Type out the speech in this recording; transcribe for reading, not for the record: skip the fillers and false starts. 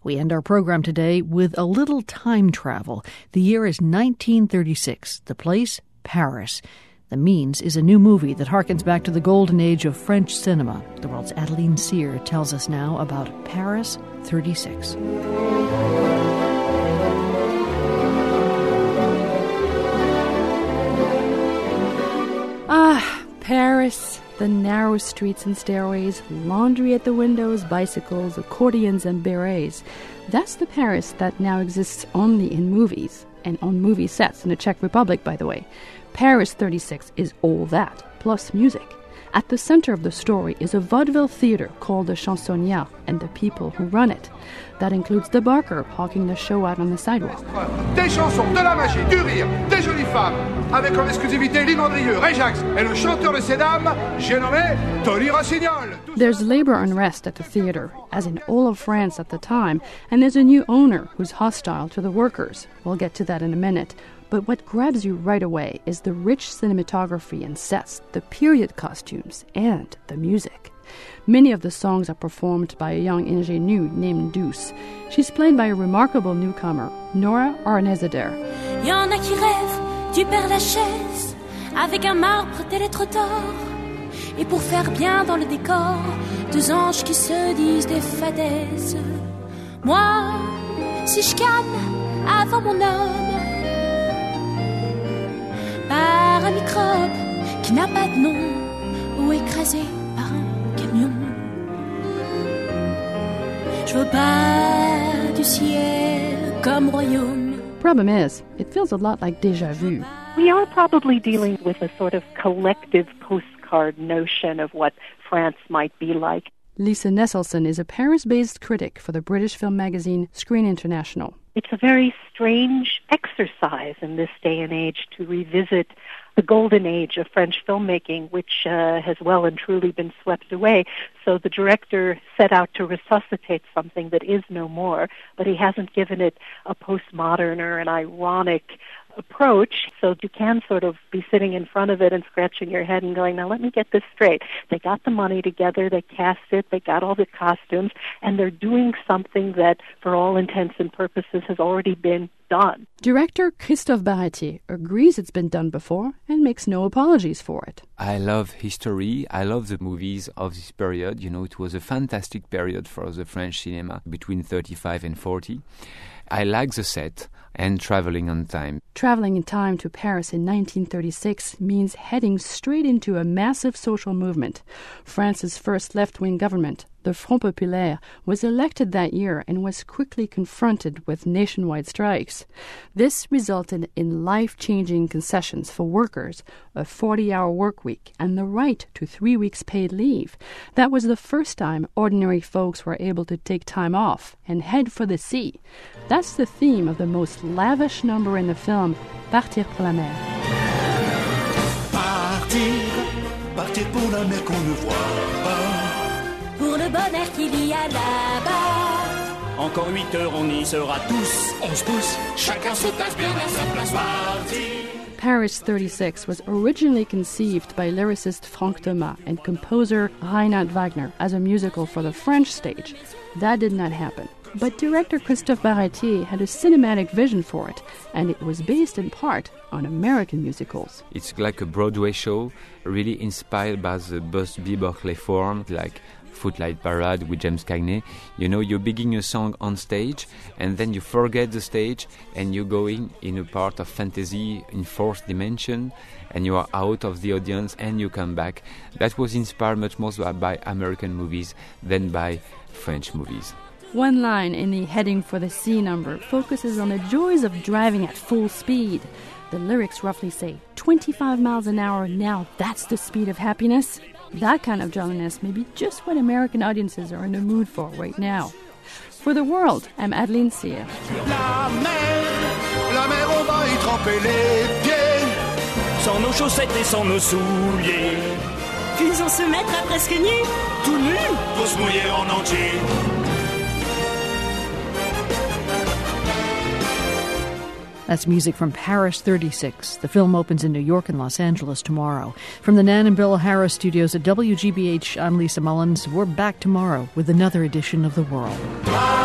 We end our program today with a little time travel. The year is 1936. The place, Paris. The Means is a new movie that harkens back to the golden age of French cinema. The world's Adeline Cyr tells us now about Paris 36. Paris. The narrow streets and stairways, laundry at the windows, bicycles, accordions, and berets. That's the Paris that now exists only in movies, and on movie sets in the Czech Republic, by the way. Paris 36 is all that, plus music. At the center of the story is a vaudeville theater called the Chansonnière and the people who run it. That includes the barker hawking the show out on the sidewalk. Des chansons, de la magie, du rire, des jolies femmes, avec en exclusivité Lino Drieux, Réjax et le chanteur de ces dames, j'ai nommé Tony Rossignol. There's labor unrest at the theater, as in all of France at the time, and there's a new owner who's hostile to the workers. We'll get to that in a minute. But what grabs you right away is the rich cinematography and sets, the period costumes, and the music. Many of the songs are performed by a young ingénue named Douce. She's played by a remarkable newcomer, Nora Arnezeder. Y en a qui rêvent du Père Lachaise avec un marbre des lettres d'or. Et pour faire bien dans le décor, deux anges qui se disent des fadaises. Moi, si je canne avant mon homme, par un microbe qui n'a pas de nom, ou écrasé par un camion. Je veux pas du ciel comme royaume. Problem is, it feels a lot like déjà vu. We are probably dealing with a sort of collective postcard notion of what France might be like. Lisa Nesselson is a Paris-based critic for the British film magazine Screen International. It's a very strange exercise in this day and age to revisit the golden age of French filmmaking, which has well and truly been swept away. So the director set out to resuscitate something that is no more, but he hasn't given it a postmodern or an ironic approach, so you can sort of be sitting in front of it and scratching your head and going, now let me get this straight. They got the money together, they cast it, they got all the costumes, and they're doing something that, for all intents and purposes, has already been done. Director Christophe Baratier agrees it's been done before and makes no apologies for it. I love history. I love the movies of this period. You know, it was a fantastic period for the French cinema between 35 and 40. I like the set and traveling on time. Traveling in time to Paris in 1936 means heading straight into a massive social movement. France's first left-wing government, the Front Populaire, was elected that year and was quickly confronted with nationwide strikes. This resulted in life-changing concessions for workers, a 40-hour work week, and the right to 3 weeks paid leave. That was the first time ordinary folks were able to take time off and head for the sea. That's the theme of the most lavish number in the film, Partir pour la mer. Partir pour la mer qu'on ne voit pas. Pour le bonheur qu'il y a là-bas. Encore 8 heures, on y sera tous. On se pousse, chacun se tasse bien à sa place. Partir. Paris 36 was originally conceived by lyricist Franck Thomas and composer Reinhard Wagner as a musical for the French stage. That did not happen. But director Christophe Baratier had a cinematic vision for it, and it was based in part on American musicals. It's like a Broadway show, really inspired by the Busby Berkeley form, like Footlight Parade with James Cagney. You know, you're beginning a song on stage, and then you forget the stage, and you're going in a part of fantasy in fourth dimension, and you are out of the audience, and you come back. That was inspired much more by American movies than by French movies. One line in the Heading for the Sea number focuses on the joys of driving at full speed. The lyrics roughly say, 25 miles an hour, now that's the speed of happiness. That kind of jolliness may be just what American audiences are in the mood for right now. For The World, I'm Adeline Cyr. La mer, on va y tremper les pieds, sans nos chaussettes et sans nos souliers. Puis on se mettra presque nus, Tout nu, pour se mouiller en entier. That's music from Paris 36. The film opens in New York and Los Angeles tomorrow. From the Nan and Bill Harris studios at WGBH, I'm Lisa Mullins. We're back tomorrow with another edition of The World.